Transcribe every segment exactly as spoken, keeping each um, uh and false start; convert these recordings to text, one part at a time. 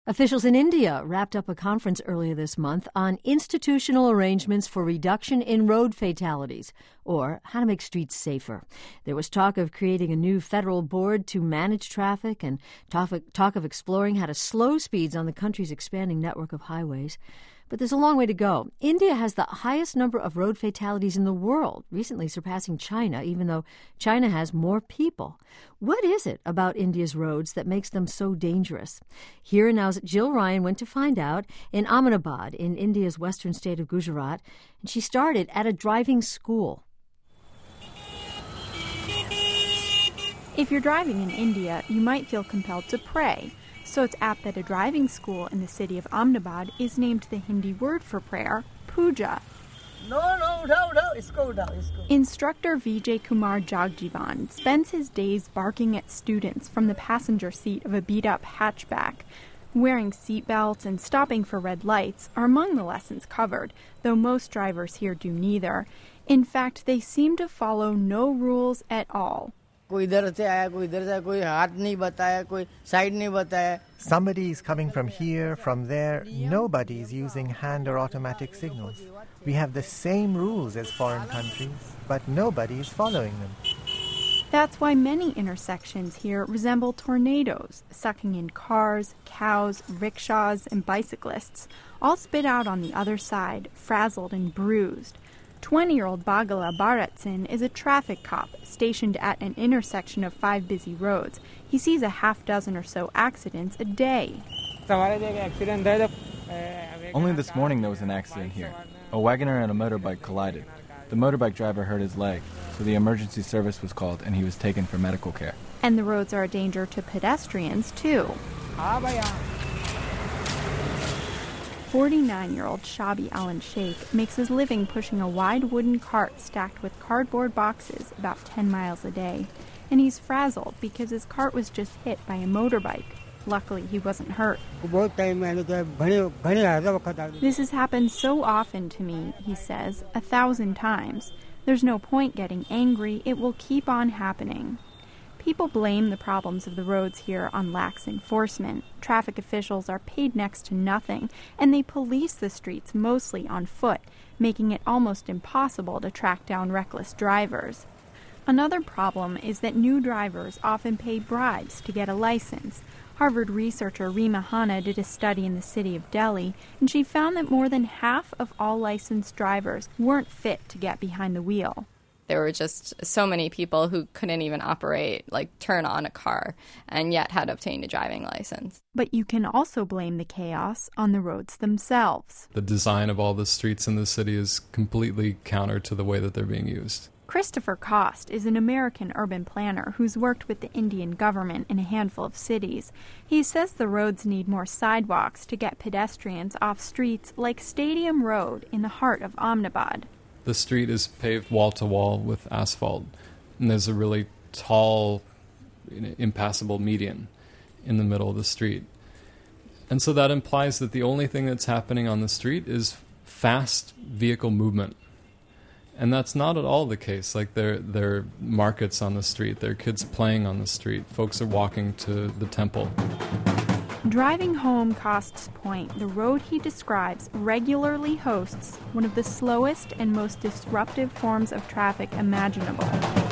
Officials in India wrapped up a conference earlier this month on institutional arrangements for reduction in road fatalities, or how to make streets safer. There was talk of creating a new federal board to manage traffic and talk, talk of exploring how to slow speeds on the country's expanding network of highways. But there's a long way to go. India has the highest number of road fatalities in the world, recently surpassing China, even though China has more people. What is it about India's roads that makes them so dangerous? Here and now's Jill Ryan went to find out in Ahmedabad, in India's western state of Gujarat, and she started at a driving school. If you're driving in India, you might feel compelled to pray. So it's apt that a driving school in the city of Ahmedabad is named the Hindi word for prayer, puja. No, no, no, no, isko uthao, isko. Instructor Vijay Kumar Jagjivan spends his days barking at students from the passenger seat of a beat-up hatchback. Wearing seatbelts and stopping for red lights are among the lessons covered, though most drivers here do neither. In fact, they seem to follow no rules at all. Somebody is coming from here, from there. Nobody's using hand or automatic signals. We have the same rules as foreign countries, but nobody's following them. That's why many intersections here resemble tornadoes, sucking in cars, cows, rickshaws, and bicyclists, all spit out on the other side, frazzled and bruised. twenty-year-old Bagala Bharat is a traffic cop stationed at an intersection of five busy roads. He sees a half dozen or so accidents a day. Only this morning there was an accident here. A wagoner and a motorbike collided. The motorbike driver hurt his leg, so the emergency service was called and he was taken for medical care. And the roads are a danger to pedestrians, too. forty-nine-year-old Shabi Alan Sheikh makes his living pushing a wide wooden cart stacked with cardboard boxes about ten miles a day. And he's frazzled because his cart was just hit by a motorbike. Luckily, he wasn't hurt. This has happened so often to me, he says, a thousand times. There's no point getting angry. It will keep on happening. People blame the problems of the roads here on lax enforcement. Traffic officials are paid next to nothing, and they police the streets mostly on foot, making it almost impossible to track down reckless drivers. Another problem is that new drivers often pay bribes to get a license. Harvard researcher Rima Hanna did a study in the city of Delhi, and she found that more than half of all licensed drivers weren't fit to get behind the wheel. There were just so many people who couldn't even operate, like turn on a car, and yet had obtained a driving license. But you can also blame the chaos on the roads themselves. The design of all the streets in the city is completely counter to the way that they're being used. Christopher Cost is an American urban planner who's worked with the Indian government in a handful of cities. He says the roads need more sidewalks to get pedestrians off streets like Stadium Road in the heart of Ahmedabad. The street is paved wall-to-wall with asphalt, and there's a really tall, impassable median in the middle of the street. And so that implies that the only thing that's happening on the street is fast vehicle movement. And that's not at all the case. Like, there, there are markets on the street, there are kids playing on the street, folks are walking to the temple. Driving home Cost's point, the road he describes regularly hosts one of the slowest and most disruptive forms of traffic imaginable.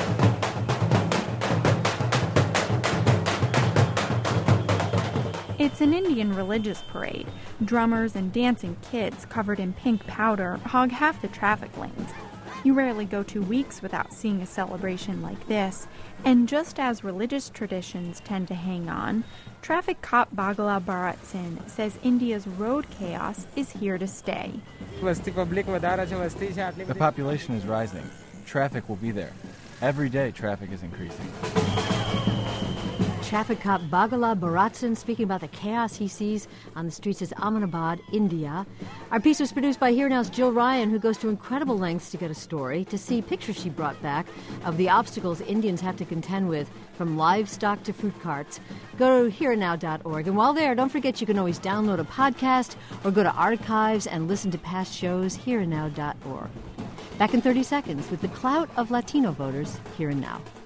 It's an Indian religious parade. Drummers and dancing kids covered in pink powder hog half the traffic lanes. You rarely go two weeks without seeing a celebration like this. And just as religious traditions tend to hang on, traffic cop Bagala Bharat says India's road chaos is here to stay. The population is rising. Traffic will be there. Every day traffic is increasing. Traffic cop Bagala Bharat speaking about the chaos he sees on the streets of Ahmedabad, India. Our piece was produced by Here Now's Jill Ryan, who goes to incredible lengths to get a story, to see pictures she brought back of the obstacles Indians have to contend with, from livestock to fruit carts. Go to here now dot org. And while there, don't forget you can always download a podcast or go to archives and listen to past shows, here now dot org. Back in thirty seconds with the clout of Latino voters here and now.